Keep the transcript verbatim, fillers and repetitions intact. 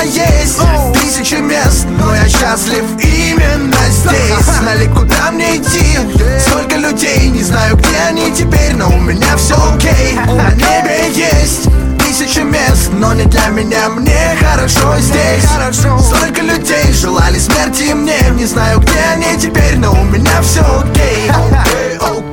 есть тысячи мест, но я счастлив именно здесь. Знали, куда мне идти, столько людей, не знаю, где они теперь, но у меня все окей. На небе есть тысячи мест, но не для меня, мне хорошо здесь. Столько людей желали смерти мне, не знаю, где они теперь, но у меня все окей.